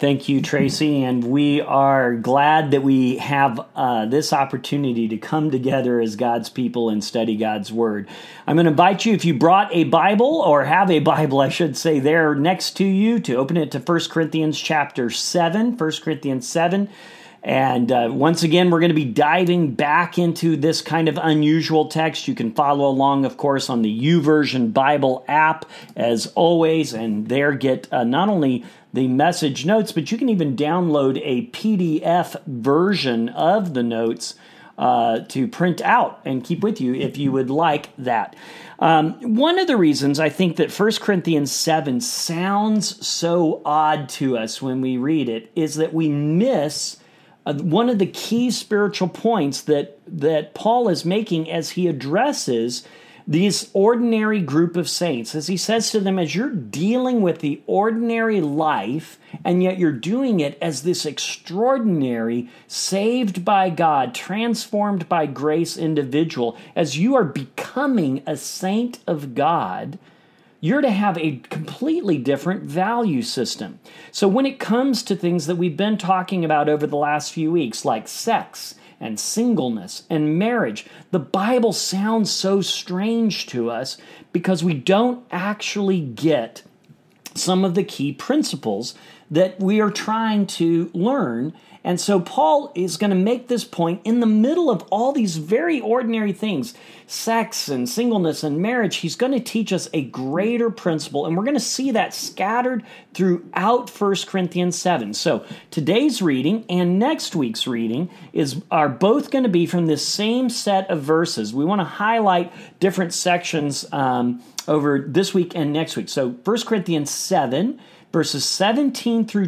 Thank you, Tracy. And we are glad that we have this opportunity to come together as God's people and study God's Word. I'm going to invite you, if you brought a Bible, or have a Bible, I should say, there next to you, to open it to 1 Corinthians chapter 7, 1 Corinthians 7. And once again, we're going to be diving back into this kind of unusual text. You can follow along, of course, on the YouVersion Bible app, as always, and there get not only the message notes, but you can even download a PDF version of the notes to print out and keep with you if you would like that. One of the reasons I think that 1 Corinthians 7 sounds so odd to us when we read it is that we miss one of the key spiritual points that Paul is making as he addresses these ordinary group of saints. As he says to them, as you're dealing with the ordinary life, and yet you're doing it as this extraordinary, saved by God, transformed by grace individual, as you are becoming a saint of God, you're to have a completely different value system. So when it comes to things that we've been talking about over the last few weeks, like sex and singleness and marriage, the Bible sounds so strange to us because we don't actually get some of the key principles that we are trying to learn. And so Paul is going to make this point in the middle of all these very ordinary things, sex and singleness and marriage. He's going to teach us a greater principle, and we're going to see that scattered throughout 1 Corinthians 7. So today's reading and next week's reading are both going to be from this same set of verses. We want to highlight different sections over this week and next week. So 1 Corinthians 7, verses 17 through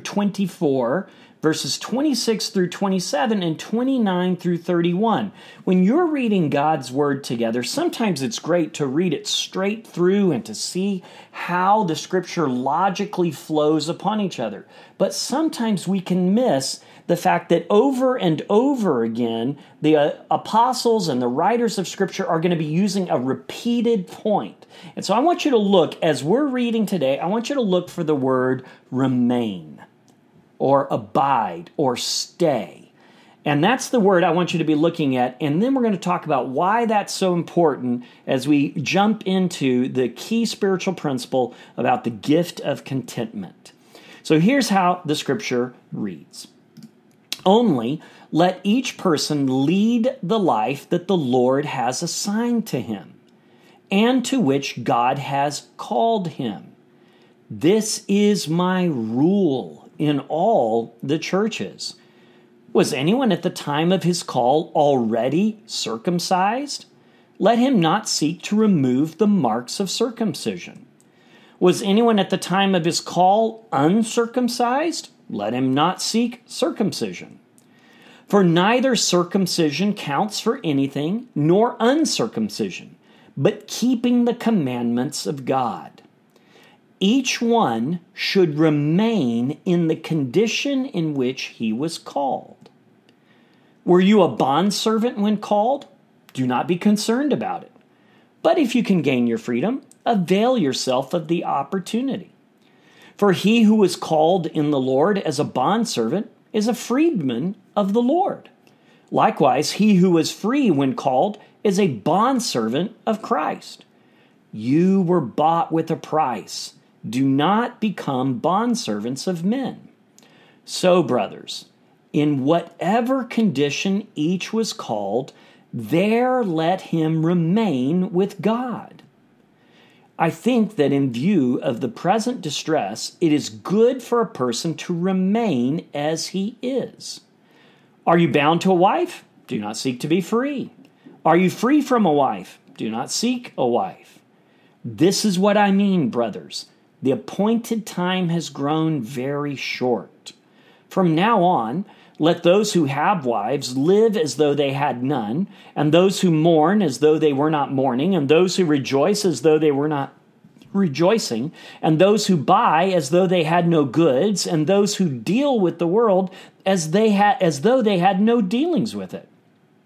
24, verses 26 through 27, and 29 through 31. When you're reading God's Word together, sometimes it's great to read it straight through and to see how the Scripture logically flows upon each other. But sometimes we can miss the fact that over and over again, the apostles and the writers of Scripture are going to be using a repeated point. And so I want you to look, as we're reading today, I want you to look for the word remain, or abide, or stay. And that's the word I want you to be looking at. And then we're going to talk about why that's so important as we jump into the key spiritual principle about the gift of contentment. So here's how the Scripture reads. Only let each person lead the life that the Lord has assigned to him, and to which God has called him. This is my rule in all the churches. Was anyone at the time of his call already circumcised? Let him not seek to remove the marks of circumcision. Was anyone at the time of his call uncircumcised? Let him not seek circumcision. For neither circumcision counts for anything, nor uncircumcision, but keeping the commandments of God. Each one should remain in the condition in which he was called. Were you a bondservant when called? Do not be concerned about it. But if you can gain your freedom, avail yourself of the opportunity. For he who was called in the Lord as a bondservant is a freedman of the Lord. Likewise, he who was free when called is a bondservant of Christ. You were bought with a price. Do not become bondservants of men. So, brothers, in whatever condition each was called, there let him remain with God. I think that in view of the present distress, it is good for a person to remain as he is. Are you bound to a wife? Do not seek to be free. Are you free from a wife? Do not seek a wife. This is what I mean, brothers. The appointed time has grown very short. From now on, let those who have wives live as though they had none, and those who mourn as though they were not mourning, and those who rejoice as though they were not rejoicing, and those who buy as though they had no goods, and those who deal with the world as though they had no dealings with it.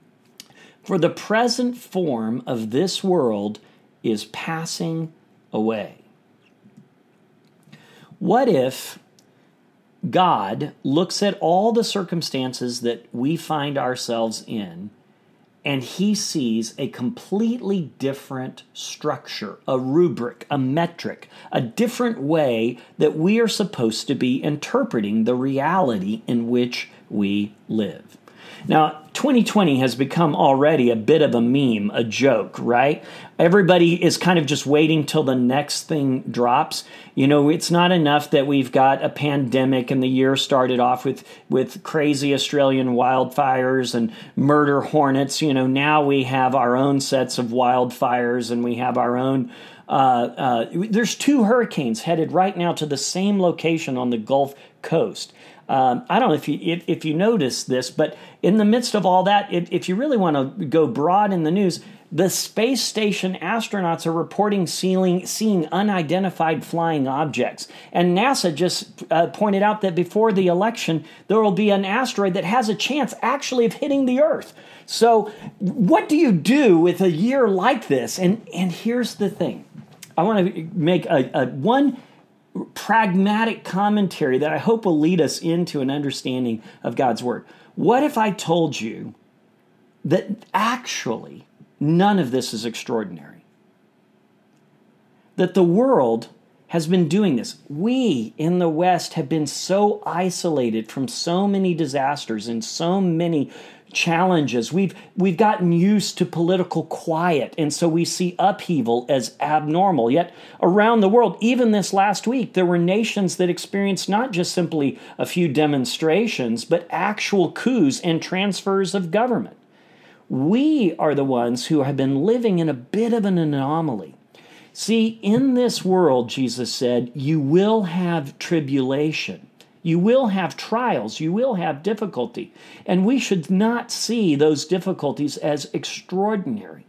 For the present form of this world is passing away. What if God looks at all the circumstances that we find ourselves in, and he sees a completely different structure, a rubric, a metric, a different way that we are supposed to be interpreting the reality in which we live. Now, 2020 has become already a bit of a meme, a joke, right? Everybody is kind of just waiting till the next thing drops. You know, it's not enough that we've got a pandemic and the year started off with crazy Australian wildfires and murder hornets. You know, now we have our own sets of wildfires and we have our own there's 2 hurricanes headed right now to the same location on the Gulf Coast. I don't know if you notice this, but in the midst of all that, if you really want to go broad in the news, the space station astronauts are reporting seeing unidentified flying objects. And NASA just pointed out that before the election, there will be an asteroid that has a chance actually of hitting the Earth. So what do you do with a year like this? And here's the thing. I want to make one pragmatic commentary that I hope will lead us into an understanding of God's Word. What if I told you that actually none of this is extraordinary? That the world has been doing this. We in the West have been so isolated from so many disasters and so many challenges. We've gotten used to political quiet, and so we see upheaval as abnormal. Yet around the world, even this last week, there were nations that experienced not just simply a few demonstrations, but actual coups and transfers of government. We are the ones who have been living in a bit of an anomaly. See, in this world, Jesus said, you will have tribulation. You will have trials. You will have difficulty. And we should not see those difficulties as extraordinary.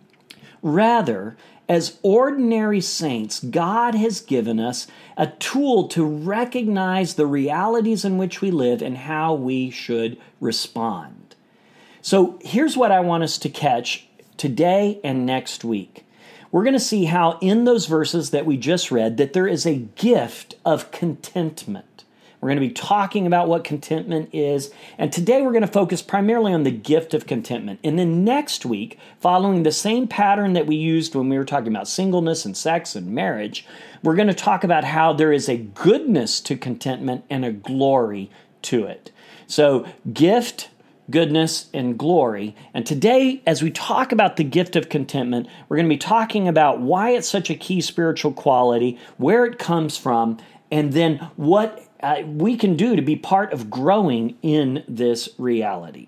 Rather, as ordinary saints, God has given us a tool to recognize the realities in which we live and how we should respond. So here's what I want us to catch today and next week. We're going to see how in those verses that we just read that there is a gift of contentment. We're going to be talking about what contentment is, and today we're going to focus primarily on the gift of contentment. And then next week, following the same pattern that we used when we were talking about singleness and sex and marriage, we're going to talk about how there is a goodness to contentment and a glory to it. So, gift, goodness, and glory. And today, as we talk about the gift of contentment, we're going to be talking about why it's such a key spiritual quality, where it comes from, and then what we can do to be part of growing in this reality.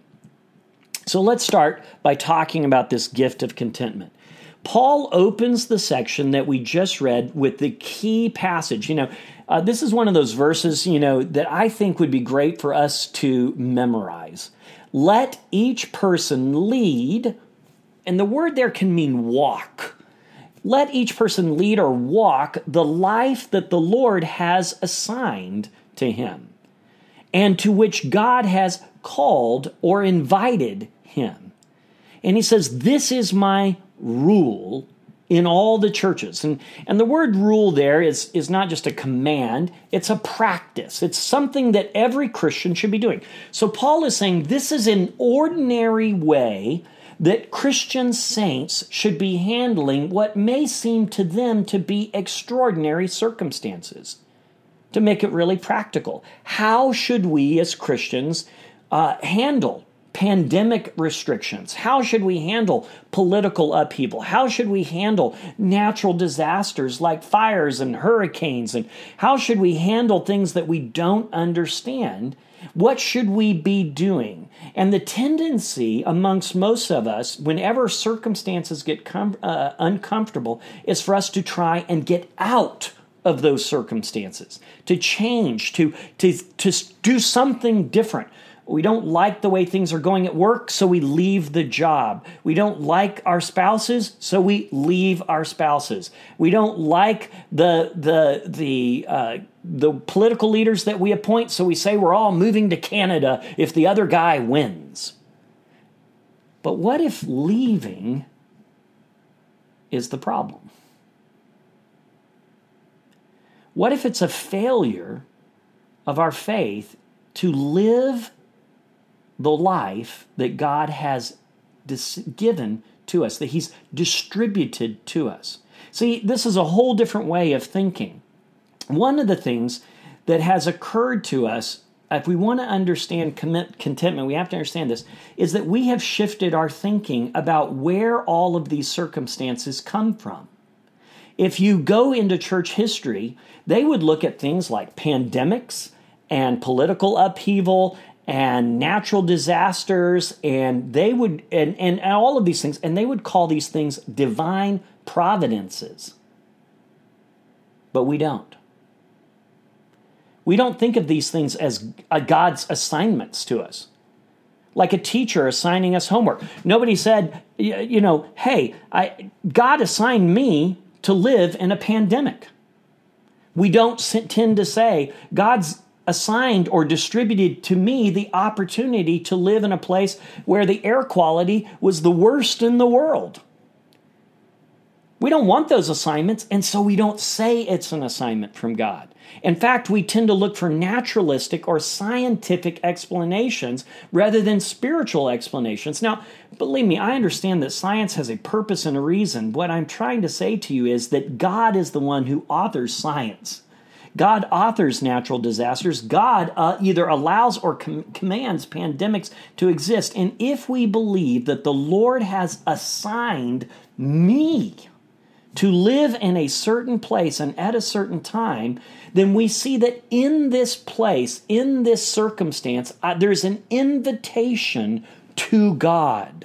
So let's start by talking about this gift of contentment. Paul opens the section that we just read with the key passage. This is one of those verses, that I think would be great for us to memorize. Let each person lead, and the word there can mean walk. Let each person lead or walk the life that the Lord has assigned to him, and to which God has called or invited him. And he says, this is my rule in all the churches. And the word rule there is not just a command, it's a practice. It's something that every Christian should be doing. So Paul is saying this is an ordinary way that Christian saints should be handling what may seem to them to be extraordinary circumstances. To make it really practical, how should we as Christians handle pandemic restrictions? How should we handle political upheaval? How should we handle natural disasters like fires and hurricanes? And how should we handle things that we don't understand? What should we be doing? And the tendency amongst most of us, whenever circumstances get uncomfortable, is for us to try and get out of those circumstances, to change, to do something different. We don't like the way things are going at work, so we leave the job. We don't like our spouses, so we leave our spouses. We don't like the political leaders that we appoint, so we say we're all moving to Canada if the other guy wins. But what if leaving is the problem? What if it's a failure of our faith to live the life that God has given to us, that He's distributed to us. See, this is a whole different way of thinking. One of the things that has occurred to us, if we want to understand contentment, we have to understand this, is that we have shifted our thinking about where all of these circumstances come from. If you go into church history, they would look at things like pandemics and political upheaval and natural disasters, and they would and all of these things, and they would call these things divine providences. But we don't. We don't think of these things as God's assignments to us. Like a teacher assigning us homework. Nobody said, hey, God assigned me to live in a pandemic. We don't tend to say, God's assigned or distributed to me the opportunity to live in a place where the air quality was the worst in the world. We don't want those assignments, and so we don't say it's an assignment from God. In fact, we tend to look for naturalistic or scientific explanations rather than spiritual explanations. Now, believe me, I understand that science has a purpose and a reason. What I'm trying to say to you is that God is the one who authors science. God authors natural disasters. God either allows or commands pandemics to exist. And if we believe that the Lord has assigned me to live in a certain place and at a certain time, then we see that in this place, in this circumstance, there's an invitation to God.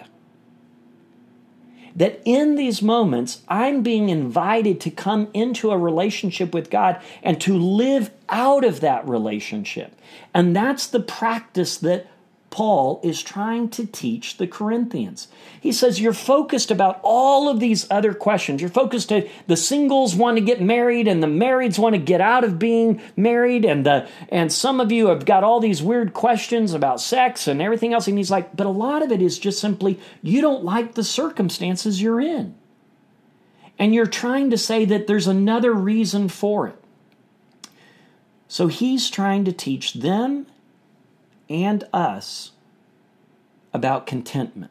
That in these moments, I'm being invited to come into a relationship with God and to live out of that relationship. And that's the practice that Paul is trying to teach the Corinthians. He says, you're focused about all of these other questions. You're focused to the singles want to get married and the marrieds want to get out of being married. And some of you have got all these weird questions about sex and everything else. And he's like, but a lot of it is just simply, you don't like the circumstances you're in. And you're trying to say that there's another reason for it. So he's trying to teach them and us about contentment.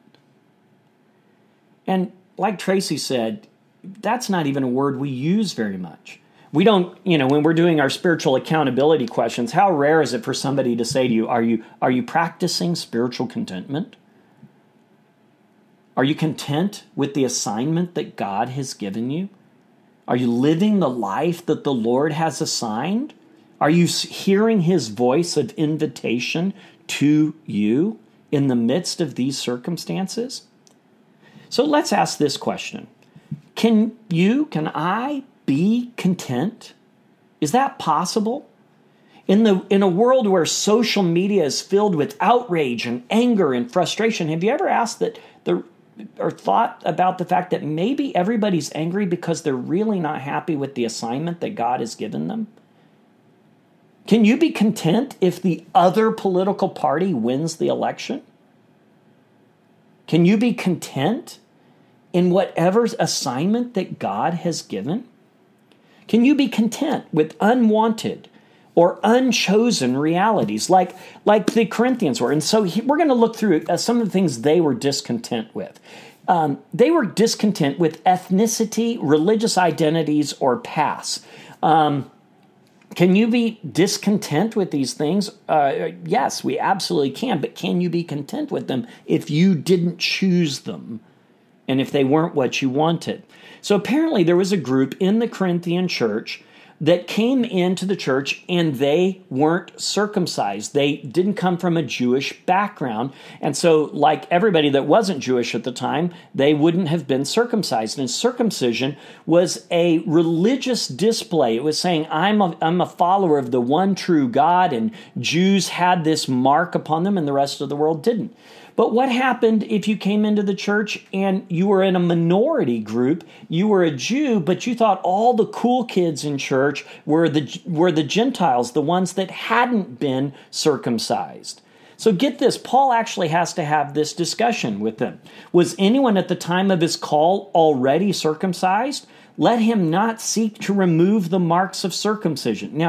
And like Tracy said, that's not even a word we use very much. We don't, when we're doing our spiritual accountability questions, how rare is it for somebody to say to you, are you practicing spiritual contentment? Are you content with the assignment that God has given you? Are you living the life that the Lord has assigned? Are you hearing His voice of invitation to you in the midst of these circumstances? So let's ask this question. Can I be content? Is that possible? In a world where social media is filled with outrage and anger and frustration, have you ever asked or thought about the fact that maybe everybody's angry because they're really not happy with the assignment that God has given them? Can you be content if the other political party wins the election? Can you be content in whatever assignment that God has given? Can you be content with unwanted or unchosen realities like the Corinthians were? And so we're going to look through some of the things they were discontent with. They were discontent with ethnicity, religious identities, or pasts. Can you be discontent with these things? Yes, we absolutely can. But can you be content with them if you didn't choose them and if they weren't what you wanted? So apparently there was a group in the Corinthian church that came into the church and they weren't circumcised. They didn't come from a Jewish background. And so like everybody that wasn't Jewish at the time, they wouldn't have been circumcised. And circumcision was a religious display. It was saying, I'm a follower of the one true God, and Jews had this mark upon them and the rest of the world didn't. But what happened if you came into the church and you were in a minority group, you were a Jew, but you thought all the cool kids in church were the Gentiles, the ones that hadn't been circumcised? So get this, Paul actually has to have this discussion with them. Was anyone at the time of his call already circumcised? Let him not seek to remove the marks of circumcision. Now,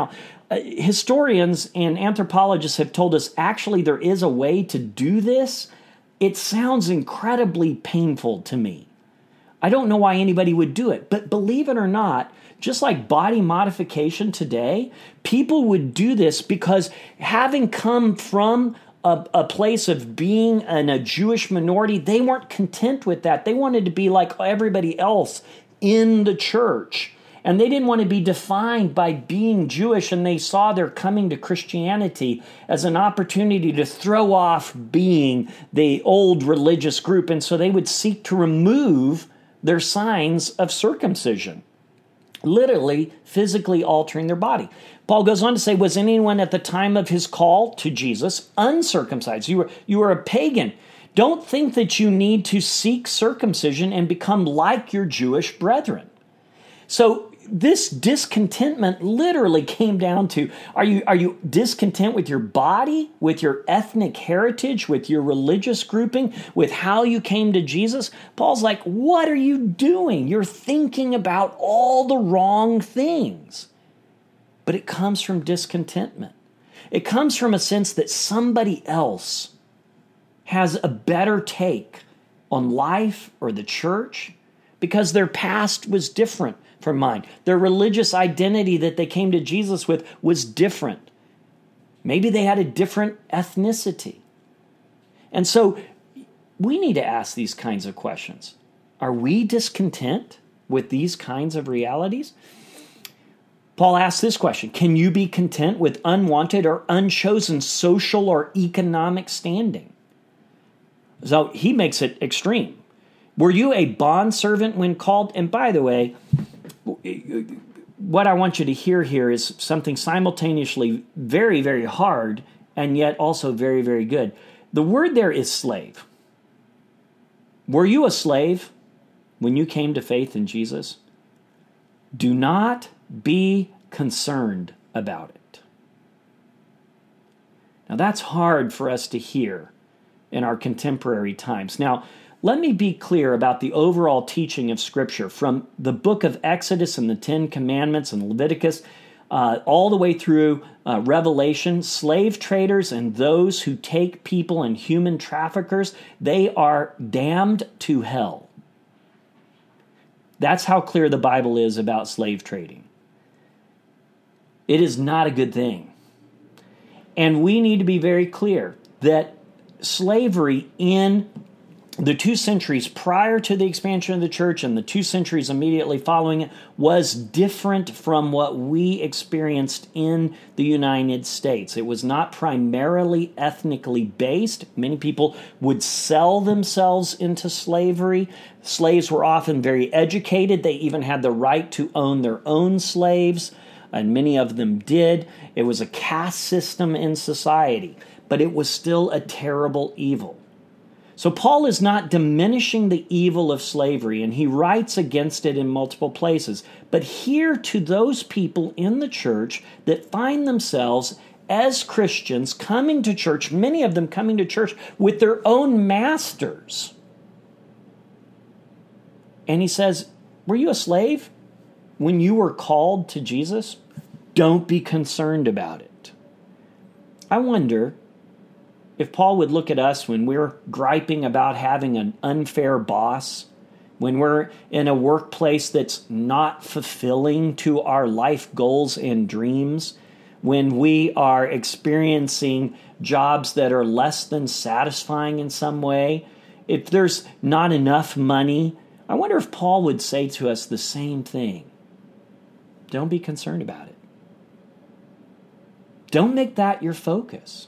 historians and anthropologists have told us actually there is a way to do this. It sounds incredibly painful to me. I don't know why anybody would do it, but believe it or not, just like body modification today, people would do this because having come from a place of being in a Jewish minority, they weren't content with that. They wanted to be like everybody else in the church. And they didn't want to be defined by being Jewish, and they saw their coming to Christianity as an opportunity to throw off being the old religious group. And so they would seek to remove their signs of circumcision, literally physically altering their body. Paul goes on to say, was anyone at the time of his call to Jesus uncircumcised? You were a pagan. Don't think that you need to seek circumcision and become like your Jewish brethren. So this discontentment literally came down to, are you discontent with your body, with your ethnic heritage, with your religious grouping, with how you came to Jesus? Paul's like, what are you doing? You're thinking about all the wrong things. But it comes from discontentment. It comes from a sense that somebody else has a better take on life or the church because their past was different from mine. Their religious identity that they came to Jesus with was different. Maybe they had a different ethnicity. And so we need to ask these kinds of questions. Are we discontent with these kinds of realities? Paul asks this question: can you be content with unwanted or unchosen social or economic standing? So he makes it extreme. Were you a bondservant when called? And by the way, what I want you to hear here is something simultaneously very, very hard and yet also very, very good. The word there is slave. Were you a slave when you came to faith in Jesus? Do not be concerned about it. Now that's hard for us to hear in our contemporary times. Now, let me be clear about the overall teaching of Scripture from the book of Exodus and the Ten Commandments and Leviticus all the way through Revelation. Slave traders and those who take people and human traffickers, they are damned to hell. That's how clear the Bible is about slave trading. It is not a good thing. And we need to be very clear that slavery in the 2 centuries prior to the expansion of the church and the 2 centuries immediately following it was different from what we experienced in the United States. It was not primarily ethnically based. Many people would sell themselves into slavery. Slaves were often very educated. They even had the right to own their own slaves, and many of them did. It was a caste system in society, but it was still a terrible evil. So Paul is not diminishing the evil of slavery, and he writes against it in multiple places. But here to those people in the church that find themselves as Christians coming to church, many of them coming to church with their own masters. And he says, were you a slave when you were called to Jesus? Don't be concerned about it. I wonder if Paul would look at us when we're griping about having an unfair boss, when we're in a workplace that's not fulfilling to our life goals and dreams, when we are experiencing jobs that are less than satisfying in some way, if there's not enough money, I wonder if Paul would say to us the same thing. Don't be concerned about it. Don't make that your focus.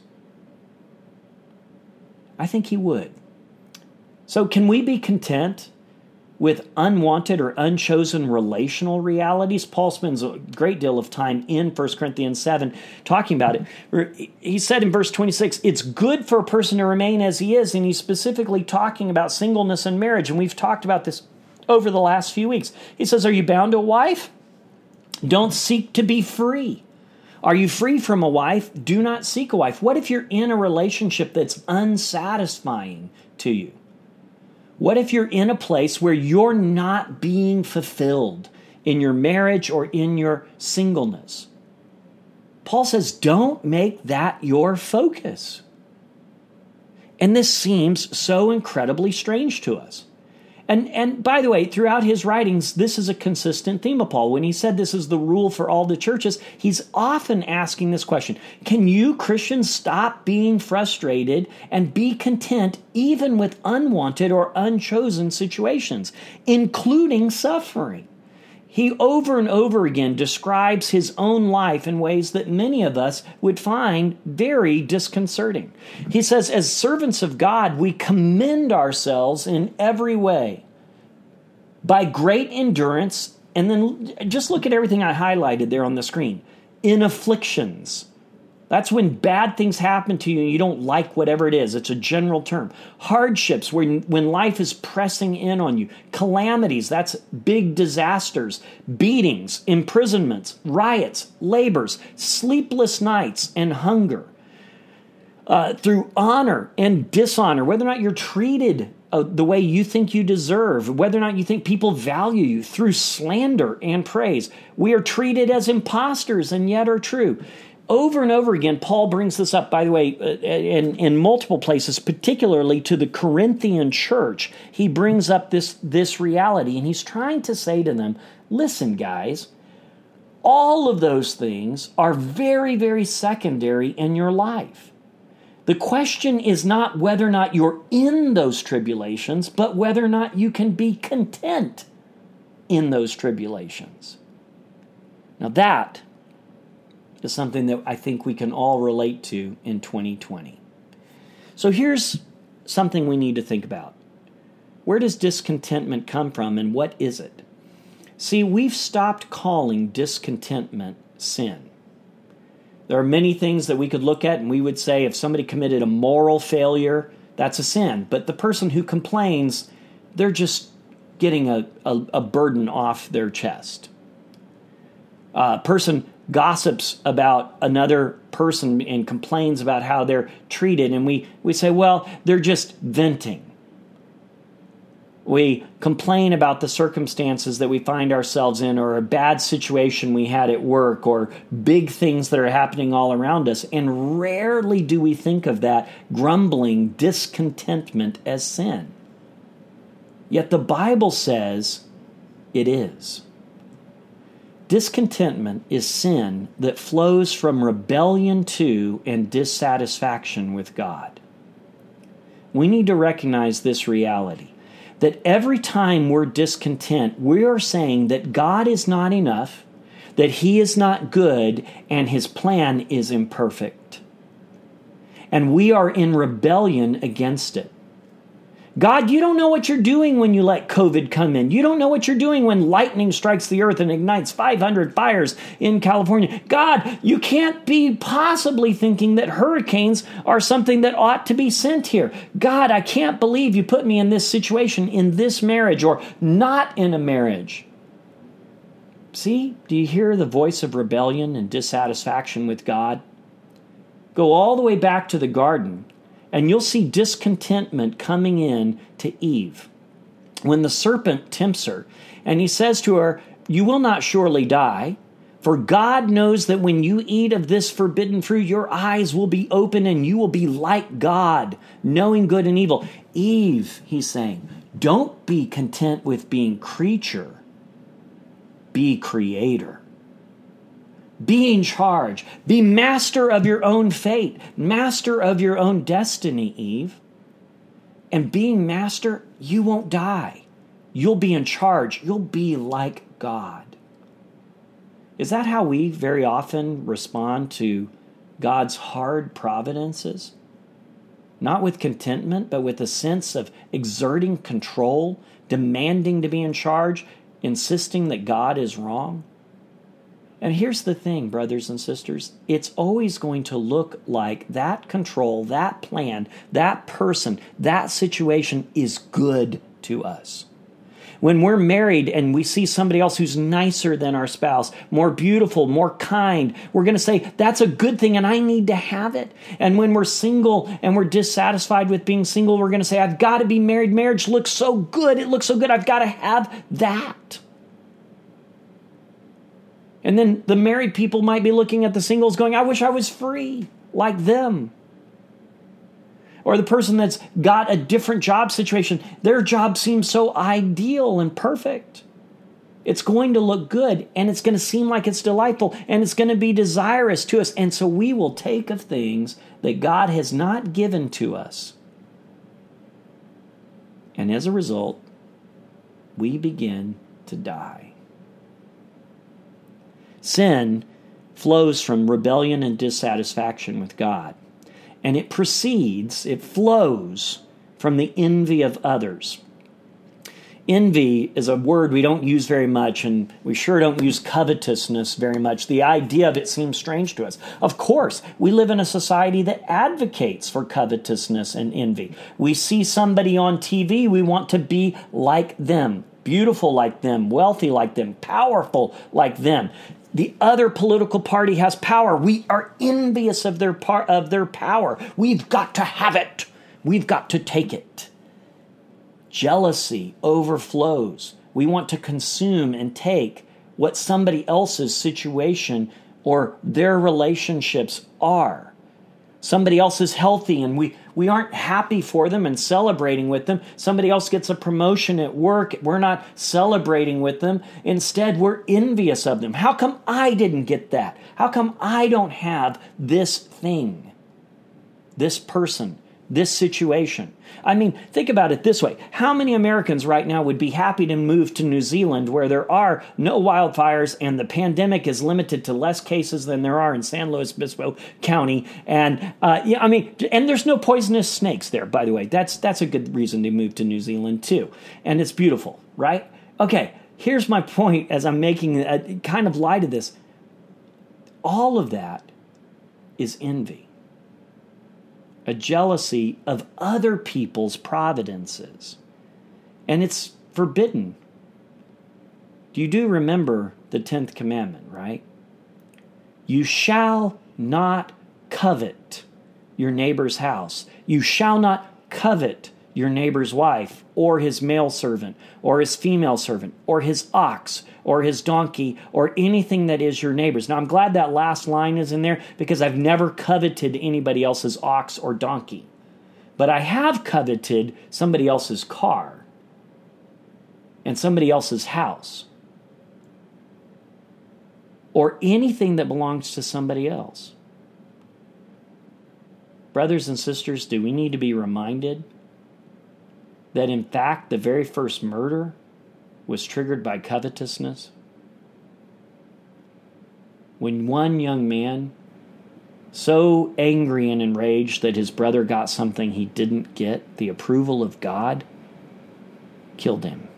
I think he would. So can we be content with unwanted or unchosen relational realities? Paul spends a great deal of time in 1 Corinthians 7 talking about it. He said in verse 26, it's good for a person to remain as he is, and he's specifically talking about singleness and marriage, and we've talked about this over the last few weeks. He says, are you bound to a wife? Don't seek to be free. Are you free from a wife? Do not seek a wife. What if you're in a relationship that's unsatisfying to you? What if you're in a place where you're not being fulfilled in your marriage or in your singleness? Paul says, don't make that your focus. And this seems so incredibly strange to us. And by the way, throughout his writings, this is a consistent theme of Paul. When he said this is the rule for all the churches, he's often asking this question: can you Christians stop being frustrated and be content even with unwanted or unchosen situations, including suffering? He over and over again describes his own life in ways that many of us would find very disconcerting. He says, as servants of God, we commend ourselves in every way by great endurance. And then just look at everything I highlighted there on the screen. In afflictions. That's when bad things happen to you and you don't like whatever it is. It's a general term. Hardships, when life is pressing in on you. Calamities, that's big disasters. Beatings, imprisonments, riots, labors, sleepless nights, and hunger. Through honor and dishonor, whether or not you're treated the way you think you deserve, whether or not you think people value you, through slander and praise. We are treated as imposters and yet are true. Over and over again, Paul brings this up, by the way, in multiple places, particularly to the Corinthian church. He brings up this reality, and he's trying to say to them, listen, guys, all of those things are very, very secondary in your life. The question is not whether or not you're in those tribulations, but whether or not you can be content in those tribulations. Now that is something that I think we can all relate to in 2020. So here's something we need to think about. Where does discontentment come from, and what is it? See, we've stopped calling discontentment sin. There are many things that we could look at, and we would say if somebody committed a moral failure, that's a sin. But the person who complains, they're just getting a burden off their chest. A person gossips about another person and complains about how they're treated, and we say, well, they're just venting. We complain about the circumstances that we find ourselves in, or a bad situation we had at work, or big things that are happening all around us, and rarely do we think of that grumbling, discontentment as sin. Yet the Bible says it is. Discontentment is sin that flows from rebellion to and dissatisfaction with God. We need to recognize this reality, that every time we're discontent, we are saying that God is not enough, that He is not good, and His plan is imperfect. And we are in rebellion against it. God, you don't know what you're doing when you let COVID come in. You don't know what you're doing when lightning strikes the earth and ignites 500 fires in California. God, you can't be possibly thinking that hurricanes are something that ought to be sent here. God, I can't believe you put me in this situation, in this marriage, or not in a marriage. See, do you hear the voice of rebellion and dissatisfaction with God? Go all the way back to the garden, and you'll see discontentment coming in to Eve. When the serpent tempts her, and he says to her, you will not surely die, for God knows that when you eat of this forbidden fruit, your eyes will be open and you will be like God, knowing good and evil. Eve, he's saying, don't be content with being creature, be creator. Be in charge. Be master of your own fate, master of your own destiny, Eve. And being master, you won't die. You'll be in charge. You'll be like God. Is that how we very often respond to God's hard providences? Not with contentment, but with a sense of exerting control, demanding to be in charge, insisting that God is wrong? And here's the thing, brothers and sisters, it's always going to look like that control, that plan, that person, that situation is good to us. When we're married and we see somebody else who's nicer than our spouse, more beautiful, more kind, we're going to say, that's a good thing and I need to have it. And when we're single and we're dissatisfied with being single, we're going to say, I've got to be married. Marriage looks so good. It looks so good. I've got to have that. And then the married people might be looking at the singles going, I wish I was free like them. Or the person that's got a different job situation, their job seems so ideal and perfect. It's going to look good, and it's going to seem like it's delightful, and it's going to be desirous to us. And so we will take of things that God has not given to us. And as a result, we begin to die. Sin flows from rebellion and dissatisfaction with God. And it flows from the envy of others. Envy is a word we don't use very much, and we sure don't use covetousness very much. The idea of it seems strange to us. Of course, we live in a society that advocates for covetousness and envy. We see somebody on TV, we want to be like them, beautiful like them, wealthy like them, powerful like them. The other political party has power. We are envious of their power. We've got to have it. We've got to take it. Jealousy overflows. We want to consume and take what somebody else's situation or their relationships are. Somebody else is healthy and we aren't happy for them and celebrating with them. Somebody else gets a promotion at work. We're not celebrating with them. Instead, we're envious of them. How come I didn't get that? How come I don't have this thing, this person, this situation? I mean, think about it this way. How many Americans right now would be happy to move to New Zealand where there are no wildfires and the pandemic is limited to less cases than there are in San Luis Obispo County? And and there's no poisonous snakes there, by the way. That's a good reason to move to New Zealand too. And it's beautiful, right? Okay, here's my point as I'm making a kind of light of this. All of that is envy. A jealousy of other people's providences. And it's forbidden. You do remember the 10th commandment, right? You shall not covet your neighbor's house. You shall not covet your neighbor's wife, or his male servant, or his female servant, or his ox, or his donkey, or anything that is your neighbor's. Now, I'm glad that last line is in there because I've never coveted anybody else's ox or donkey. But I have coveted somebody else's car and somebody else's house, or anything that belongs to somebody else. Brothers and sisters, do we need to be reminded that in fact the very first murder was triggered by covetousness? When one young man, so angry and enraged that his brother got something he didn't get, the approval of God, killed him.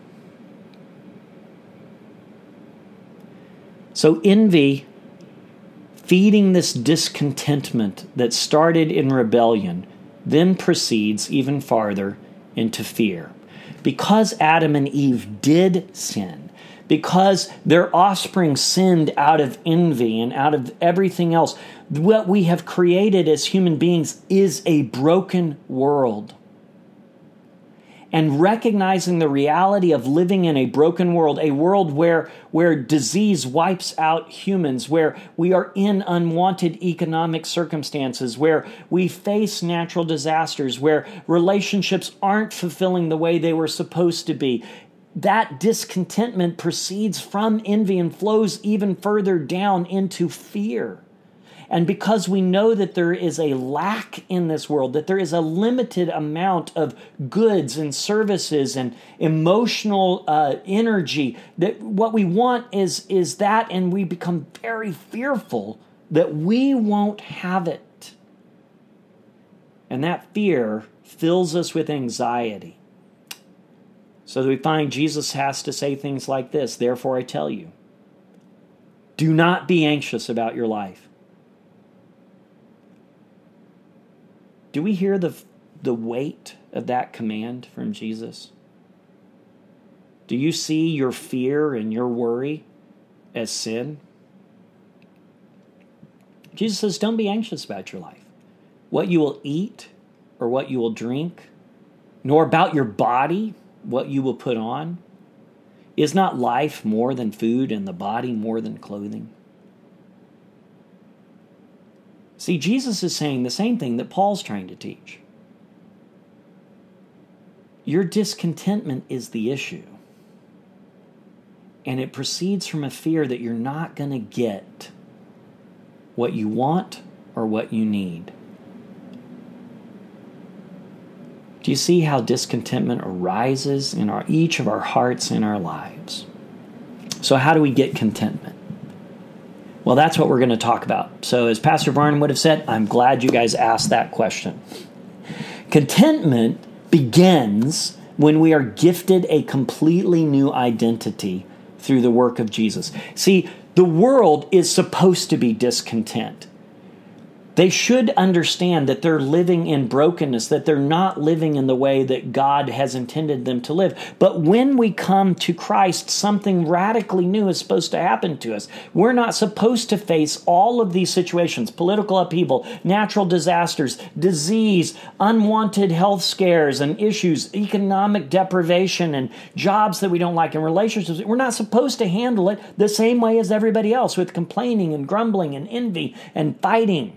So envy, feeding this discontentment that started in rebellion, then proceeds even farther into fear. Because Adam and Eve did sin, because their offspring sinned out of envy and out of everything else, what we have created as human beings is a broken world. And recognizing the reality of living in a broken world, a world where disease wipes out humans, where we are in unwanted economic circumstances, where we face natural disasters, where relationships aren't fulfilling the way they were supposed to be, that discontentment proceeds from envy and flows even further down into fear. And because we know that there is a lack in this world, that there is a limited amount of goods and services and emotional energy, that what we want is that, and we become very fearful that we won't have it. And that fear fills us with anxiety. So that we find Jesus has to say things like this: therefore I tell you, do not be anxious about your life. Do we hear the weight of that command from Jesus? Do you see your fear and your worry as sin? Jesus says, don't be anxious about your life, what you will eat or what you will drink, nor about your body, what you will put on. Is not life more than food and the body more than clothing? See, Jesus is saying the same thing that Paul's trying to teach. Your discontentment is the issue. And it proceeds from a fear that you're not going to get what you want or what you need. Do you see how discontentment arises in each of our hearts in our lives? So how do we get contentment? Well, that's what we're going to talk about. So as Pastor Varnon would have said, I'm glad you guys asked that question. Contentment begins when we are gifted a completely new identity through the work of Jesus. See, the world is supposed to be discontent. They should understand that they're living in brokenness, that they're not living in the way that God has intended them to live. But when we come to Christ, something radically new is supposed to happen to us. We're not supposed to face all of these situations: political upheaval, natural disasters, disease, unwanted health scares and issues, economic deprivation, and jobs that we don't like, and relationships. We're not supposed to handle it the same way as everybody else, with complaining and grumbling and envy and fighting.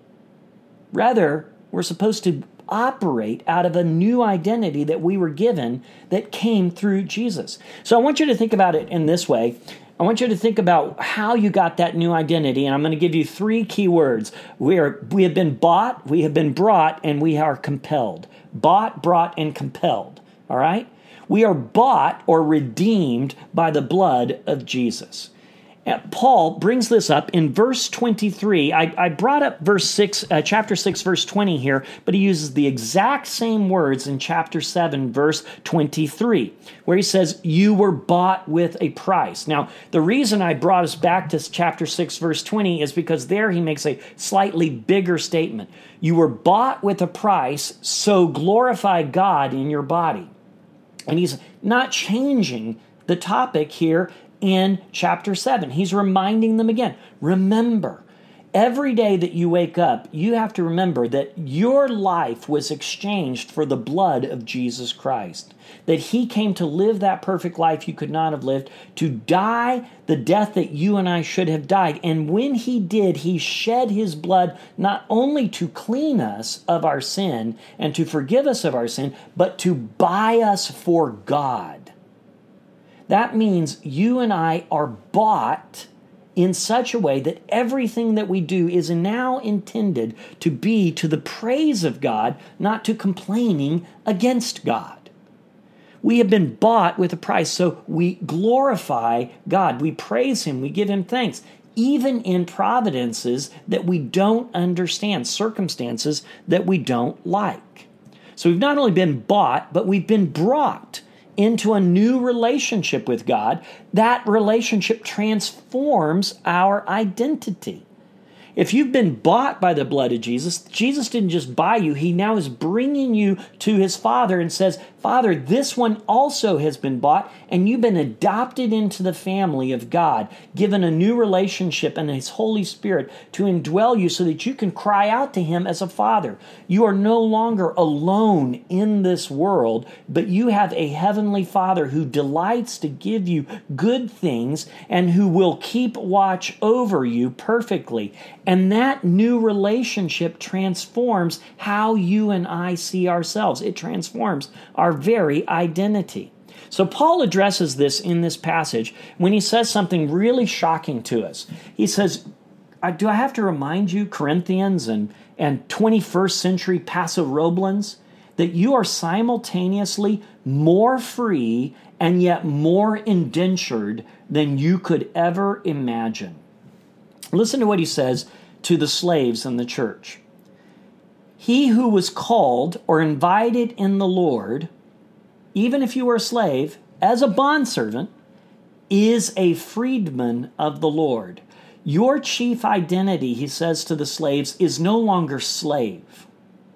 Rather, we're supposed to operate out of a new identity that we were given that came through Jesus. So I want you to think about it in this way. I want you to think about how you got that new identity, and I'm going to give you 3 key words. We have been bought, we have been brought, and we are compelled. Bought, brought, and compelled. All right? We are bought or redeemed by the blood of Jesus. Paul brings this up in verse 23. I brought up chapter 6, verse 20 here, but he uses the exact same words in chapter 7, verse 23, where he says, you were bought with a price. Now, the reason I brought us back to chapter 6, verse 20 is because there he makes a slightly bigger statement. You were bought with a price, so glorify God in your body. And he's not changing the topic here in chapter 7. He's reminding them again, remember, every day that you wake up, you have to remember that your life was exchanged for the blood of Jesus Christ. That he came to live that perfect life you could not have lived, to die the death that you and I should have died. And when he did, he shed his blood not only to clean us of our sin and to forgive us of our sin, but to buy us for God. That means you and I are bought in such a way that everything that we do is now intended to be to the praise of God, not to complaining against God. We have been bought with a price, so we glorify God. We praise him. We give him thanks, even in providences that we don't understand, circumstances that we don't like. So we've not only been bought, but we've been brought into a new relationship with God. That relationship transforms our identity. If you've been bought by the blood of Jesus, Jesus didn't just buy you. He now is bringing you to his Father and says, Father, this one also has been bought, and you've been adopted into the family of God, given a new relationship and his Holy Spirit to indwell you so that you can cry out to him as a father. You are no longer alone in this world, but you have a heavenly Father who delights to give you good things and who will keep watch over you perfectly. And that new relationship transforms how you and I see ourselves. It transforms our very identity. So Paul addresses this in this passage when he says something really shocking to us. He says, do I have to remind you, Corinthians and 21st century Paso Roblans, that you are simultaneously more free and yet more indentured than you could ever imagine? Listen to what he says to the slaves in the church. He who was called or invited in the Lord, even if you were a slave, as a bondservant, is a freedman of the Lord. Your chief identity, he says to the slaves, is no longer slave.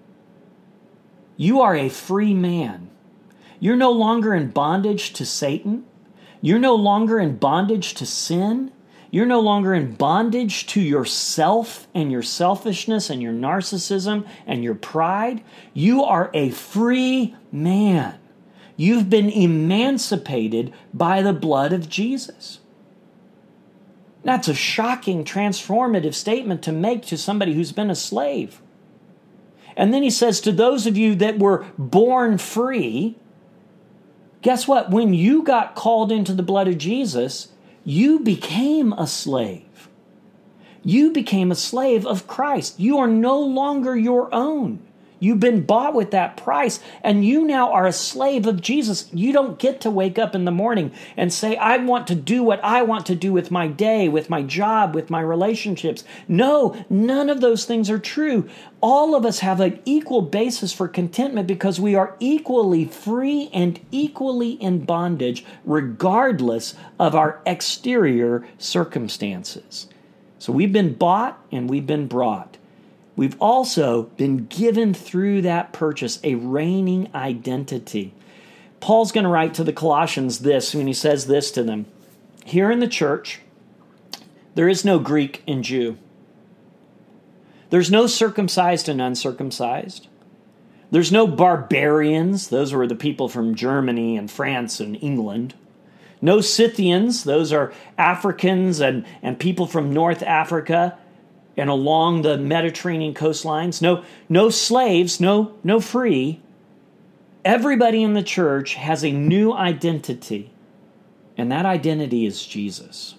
You are a free man. You're no longer in bondage to Satan. You're no longer in bondage to sin. You're no longer in bondage to yourself and your selfishness and your narcissism and your pride. You are a free man. You've been emancipated by the blood of Jesus. That's a shocking, transformative statement to make to somebody who's been a slave. And then he says, to those of you that were born free, guess what? When you got called into the blood of Jesus, you became a slave. You became a slave of Christ. You are no longer your own. You've been bought with that price, and you now are a slave of Jesus. You don't get to wake up in the morning and say, I want to do what I want to do with my day, with my job, with my relationships. No, none of those things are true. All of us have an equal basis for contentment because we are equally free and equally in bondage, regardless of our exterior circumstances. So we've been bought and we've been brought. We've also been given through that purchase a reigning identity. Paul's going to write to the Colossians this when he says this to them. Here in the church, there is no Greek and Jew. There's no circumcised and uncircumcised. There's no barbarians. Those were the people from Germany and France and England. No Scythians. Those are Africans and people from North Africa and along the Mediterranean coastlines. No slaves, no free. Everybody in the church has a new identity, and that identity is Jesus.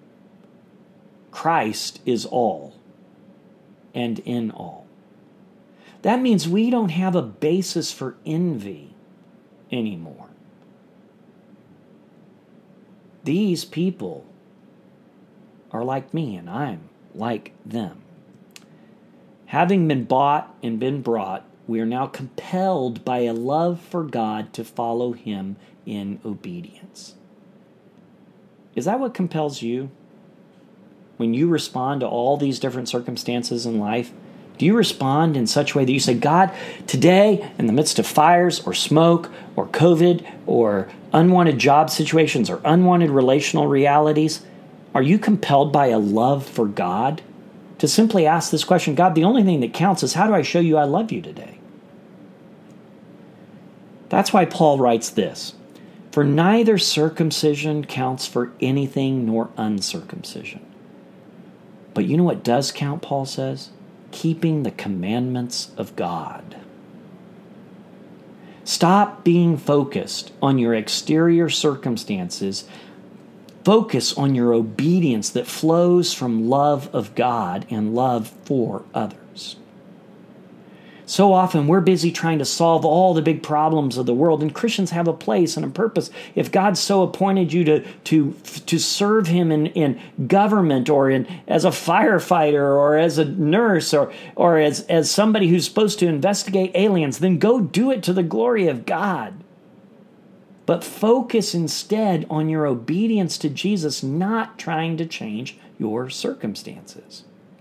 Christ is all and in all. That means we don't have a basis for envy anymore. These people are like me, and I'm like them. Having been bought and been brought, we are now compelled by a love for God to follow Him in obedience. Is that what compels you? When you respond to all these different circumstances in life, do you respond in such a way that you say, God, today, in the midst of fires or smoke or COVID or unwanted job situations or unwanted relational realities, are you compelled by a love for God to simply ask this question, God, the only thing that counts is how do I show you I love you today? That's why Paul writes this, for neither circumcision counts for anything nor uncircumcision. But you know what does count, Paul says? Keeping the commandments of God. Stop being focused on your exterior circumstances. Focus on your obedience that flows from love of God and love for others. So often we're busy trying to solve all the big problems of the world, and Christians have a place and a purpose. If God's so appointed you to serve Him in government or as a firefighter or as a nurse or as somebody who's supposed to investigate aliens, then go do it to the glory of God. But focus instead on your obedience to Jesus, not trying to change your circumstances.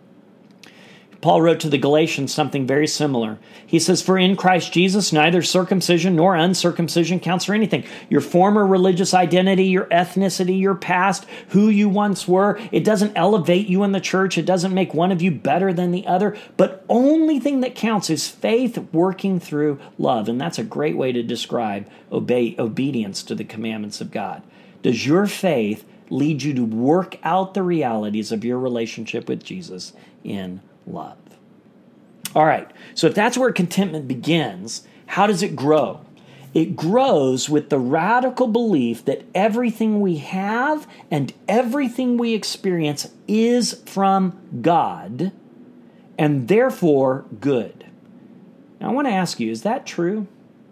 Paul wrote to the Galatians something very similar. He says, for in Christ Jesus, neither circumcision nor uncircumcision counts for anything. Your former religious identity, your ethnicity, your past, who you once were, it doesn't elevate you in the church. It doesn't make one of you better than the other. But only thing that counts is faith working through love. And that's a great way to describe obedience to the commandments of God. Does your faith lead you to work out the realities of your relationship with Jesus in love? All right, so if that's where contentment begins, how does it grow? It grows with the radical belief that everything we have and everything we experience is from God and therefore good. Now I want to ask you, is that true?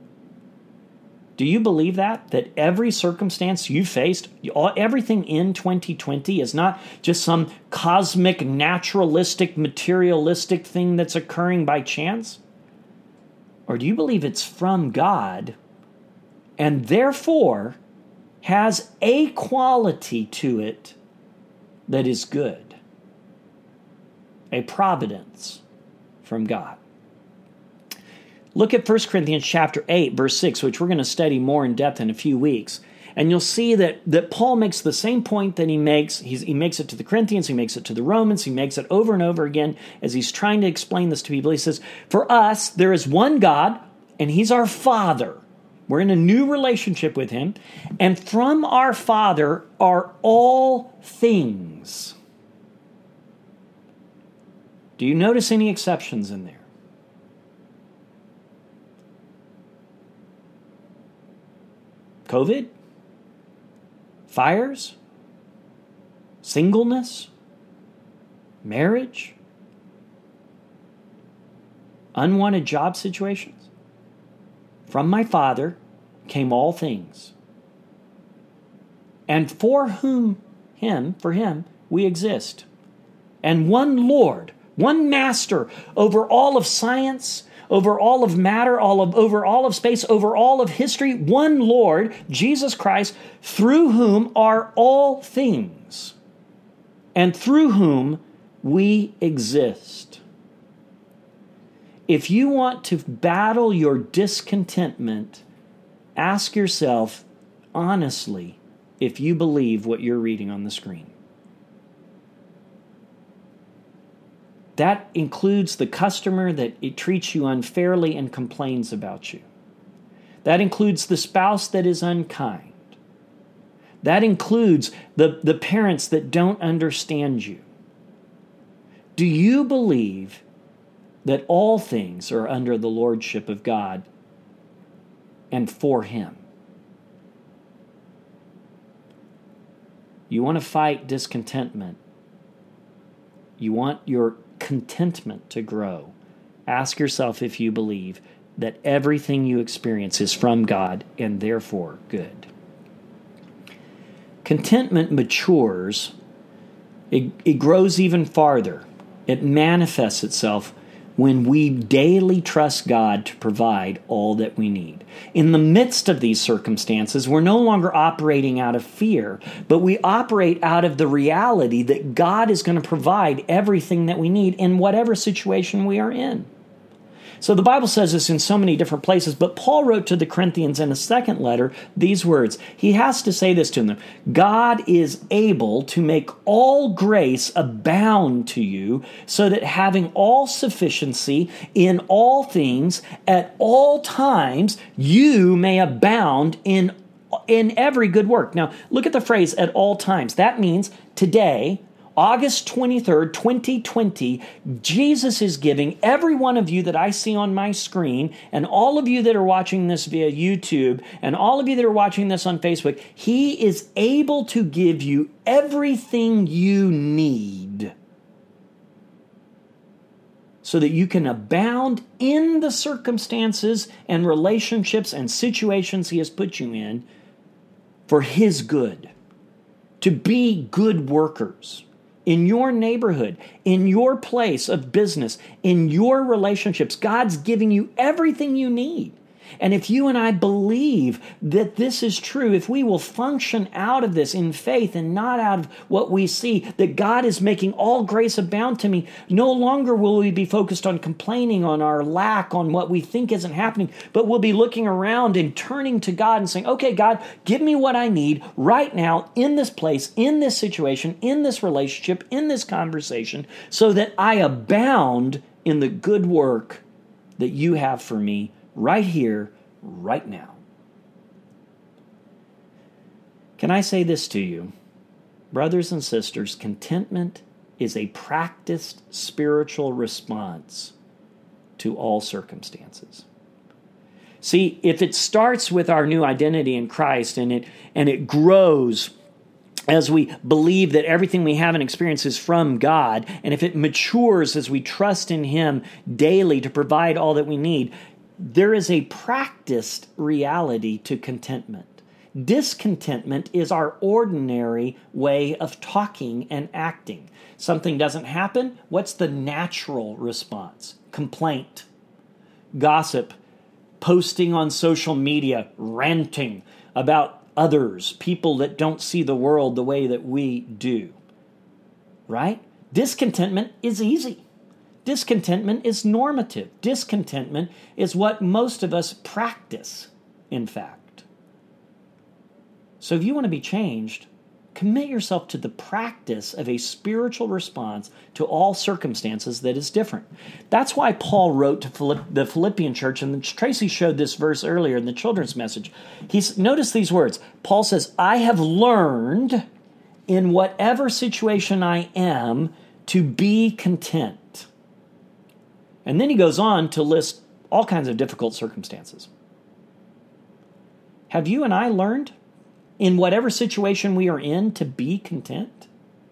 Do you believe that every circumstance you faced, everything in 2020 is not just some cosmic, naturalistic, materialistic thing that's occurring by chance? Or do you believe it's from God and therefore has a quality to it that is good? A providence from God. Look at 1 Corinthians chapter 8, verse 6, which we're going to study more in depth in a few weeks. And you'll see that Paul makes the same point that he makes. He makes it to the Corinthians, he makes it to the Romans, he makes it over and over again as he's trying to explain this to people. He says, for us, there is one God, and He's our Father. We're in a new relationship with him. And from our Father are all things. Do you notice any exceptions in there? COVID? Fires? Singleness? Marriage? Unwanted job situations? From my Father came all things. And for him, we exist. And one Lord, one Master over all of science, over all of matter, over all of space, over all of history, one Lord, Jesus Christ, through whom are all things, and through whom we exist. If you want to battle your discontentment, ask yourself honestly if you believe what you're reading on the screen. That includes the customer that it treats you unfairly and complains about you. That includes the spouse that is unkind. That includes the parents that don't understand you. Do you believe that all things are under the lordship of God and for Him? You want to fight discontentment. You want your contentment to grow. Ask yourself if you believe that everything you experience is from God and therefore good. Contentment matures. It grows even farther. It manifests itself when we daily trust God to provide all that we need. In the midst of these circumstances, we're no longer operating out of fear, but we operate out of the reality that God is going to provide everything that we need in whatever situation we are in. So the Bible says this in so many different places, but Paul wrote to the Corinthians in a second letter these words. He has to say this to them. God is able to make all grace abound to you, so that having all sufficiency in all things at all times, you may abound in every good work. Now, look at the phrase at all times. That means today, August 23rd, 2020, Jesus is giving every one of you that I see on my screen, and all of you that are watching this via YouTube, and all of you that are watching this on Facebook, He is able to give you everything you need so that you can abound in the circumstances and relationships and situations He has put you in for His good, to be good workers. In your neighborhood, in your place of business, in your relationships, God's giving you everything you need. And if you and I believe that this is true, if we will function out of this in faith and not out of what we see, that God is making all grace abound to me, no longer will we be focused on complaining on our lack, on what we think isn't happening, but we'll be looking around and turning to God and saying, okay, God, give me what I need right now in this place, in this situation, in this relationship, in this conversation, so that I abound in the good work that you have for me right here, right now. Can I say this to you? Brothers and sisters, contentment is a practiced spiritual response to all circumstances. See, if it starts with our new identity in Christ and it grows as we believe that everything we have and experience is from God, and if it matures as we trust in Him daily to provide all that we need, there is a practiced reality to contentment. Discontentment is our ordinary way of talking and acting. Something doesn't happen. What's the natural response? Complaint, gossip, posting on social media, ranting about others, people that don't see the world the way that we do. Right? Discontentment is easy. Discontentment is normative. Discontentment is what most of us practice, in fact. So if you want to be changed, Commit yourself to the practice of a spiritual response to all circumstances that is different. That's why Paul wrote to the Philippian church, and Tracy showed this verse earlier in the children's message. Notice these words. Paul says, I have learned in whatever situation I am to be content. And then he goes on to list all kinds of difficult circumstances. Have you and I learned in whatever situation we are in to be content?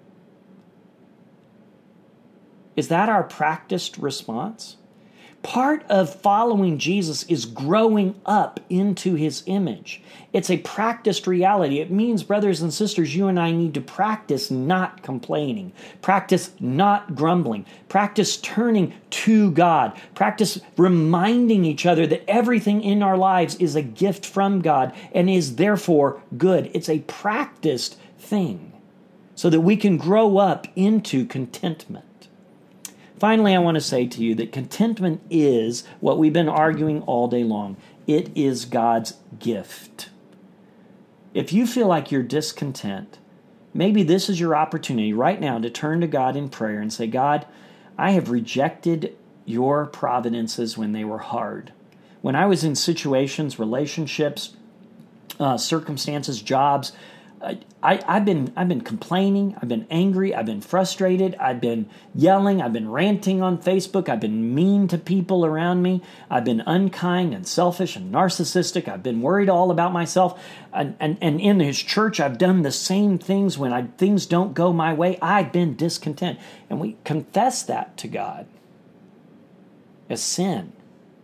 Is that our practiced response? Part of following Jesus is growing up into his image. It's a practiced reality. It means, brothers and sisters, you and I need to practice not complaining, practice not grumbling, practice turning to God, practice reminding each other that everything in our lives is a gift from God and is therefore good. It's a practiced thing so that we can grow up into contentment. Finally, I want to say to you that contentment is what we've been arguing all day long. It is God's gift. If you feel like you're discontent, maybe this is your opportunity right now to turn to God in prayer and say, God, I have rejected your providences when they were hard. When I was in situations, relationships, circumstances, jobs, I've been complaining, I've been angry, I've been frustrated, I've been yelling, I've been ranting on Facebook, I've been mean to people around me, I've been unkind and selfish and narcissistic, I've been worried all about myself, and in his church I've done the same things when things don't go my way. I've been discontent. And we confess that to God as sin.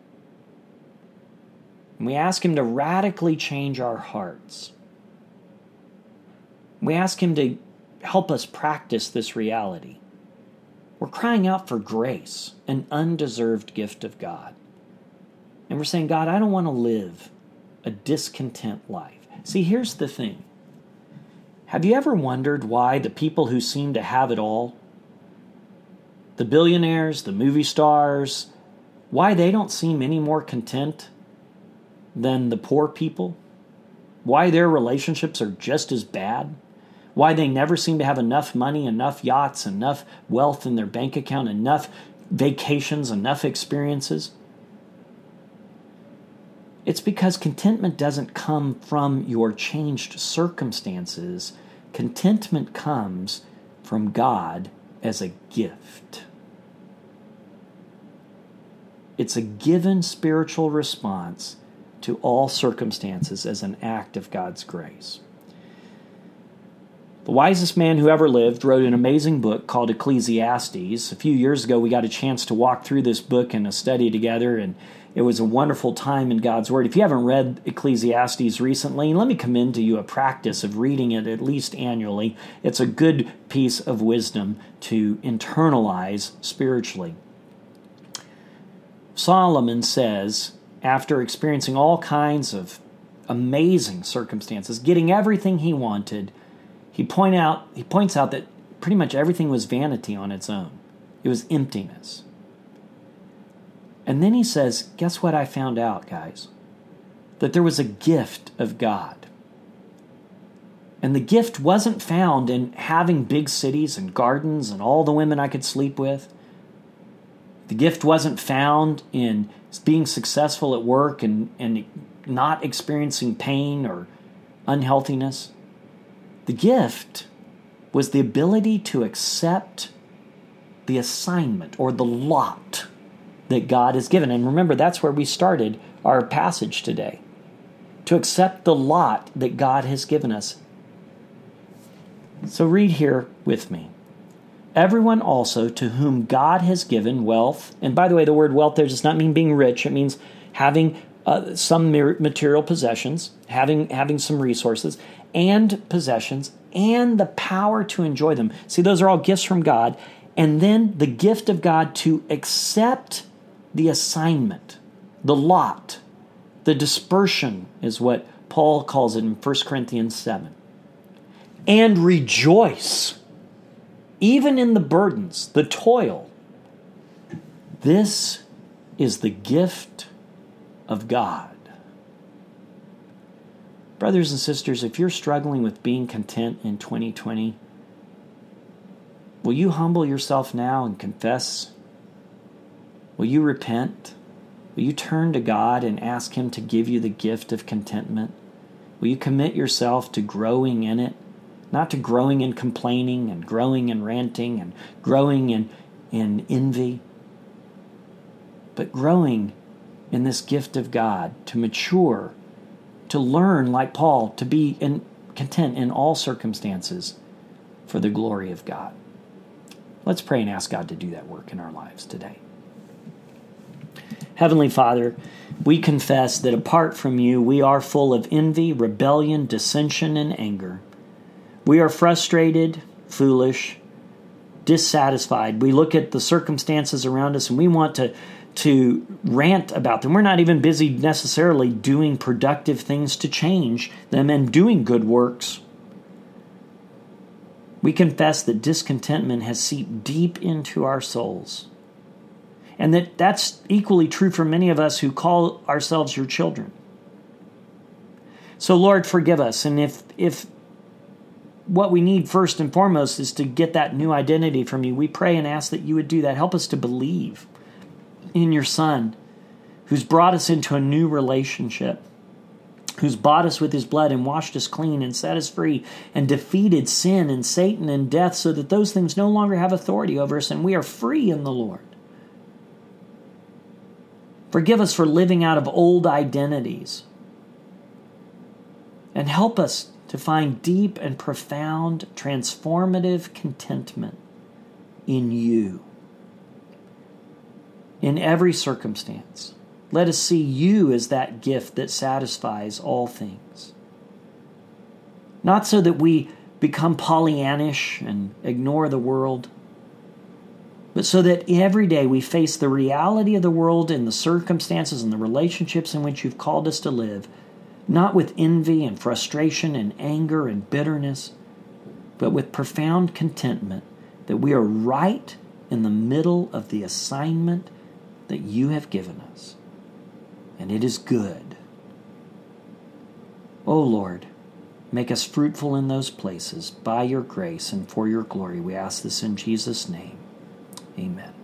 And we ask him to radically change our hearts. We ask him to help us practice this reality. We're crying out for grace, an undeserved gift of God. And we're saying, God, I don't want to live a discontent life. See, here's the thing. Have you ever wondered why the people who seem to have it all, the billionaires, the movie stars, why they don't seem any more content than the poor people? Why their relationships are just as bad? Why they never seem to have enough money, enough yachts, enough wealth in their bank account, enough vacations, enough experiences? It's because contentment doesn't come from your changed circumstances. Contentment comes from God as a gift. It's a given spiritual response to all circumstances as an act of God's grace. The wisest man who ever lived wrote an amazing book called Ecclesiastes. A few years ago, we got a chance to walk through this book in a study together, and it was a wonderful time in God's Word. If you haven't read Ecclesiastes recently, let me commend to you a practice of reading it at least annually. It's a good piece of wisdom to internalize spiritually. Solomon says, after experiencing all kinds of amazing circumstances, getting everything he wanted, he points out that pretty much everything was vanity on its own. It was emptiness. And then he says, guess what I found out, guys? That there was a gift of God. And the gift wasn't found in having big cities and gardens and all the women I could sleep with. The gift wasn't found in being successful at work and not experiencing pain or unhealthiness. The gift was the ability to accept the assignment or the lot that God has given. And remember, that's where we started our passage today. To accept the lot that God has given us. So read here with me. Everyone also to whom God has given wealth, and by the way, the word wealth there does not mean being rich. It means having some material possessions, having some resources, and possessions, and the power to enjoy them. See, those are all gifts from God. And then the gift of God to accept the assignment, the lot, the dispersion is what Paul calls it in 1 Corinthians 7. And rejoice, even in the burdens, the toil. This is the gift of God. Brothers and sisters, if you're struggling with being content in 2020, will you humble yourself now and confess? Will you repent? Will you turn to God and ask Him to give you the gift of contentment? Will you commit yourself to growing in it? Not to growing in complaining and growing in ranting and growing in envy, but growing in this gift of God, to mature, to learn, like Paul, to be content in all circumstances for the glory of God. Let's pray and ask God to do that work in our lives today. Heavenly Father, we confess that apart from you, we are full of envy, rebellion, dissension, and anger. We are frustrated, foolish, dissatisfied. We look at the circumstances around us and we want to rant about them. We're not even busy necessarily doing productive things to change them and doing good works. We confess that discontentment has seeped deep into our souls, and that's equally true for many of us who call ourselves your children. So Lord, forgive us. And if what we need first and foremost is to get that new identity from you, we pray and ask that you would do that. Help us to believe in your Son, who's brought us into a new relationship, who's bought us with his blood and washed us clean and set us free and defeated sin and Satan and death so that those things no longer have authority over us and we are free in the Lord. Forgive us for living out of old identities. And help us to find deep and profound, transformative contentment in you. In every circumstance, let us see you as that gift that satisfies all things. Not so that we become Pollyannish and ignore the world, but so that every day we face the reality of the world and the circumstances and the relationships in which you've called us to live, not with envy and frustration and anger and bitterness, but with profound contentment that we are right in the middle of the assignment that you have given us. And it is good. Oh Lord, make us fruitful in those places by your grace and for your glory. We ask this in Jesus' name. Amen.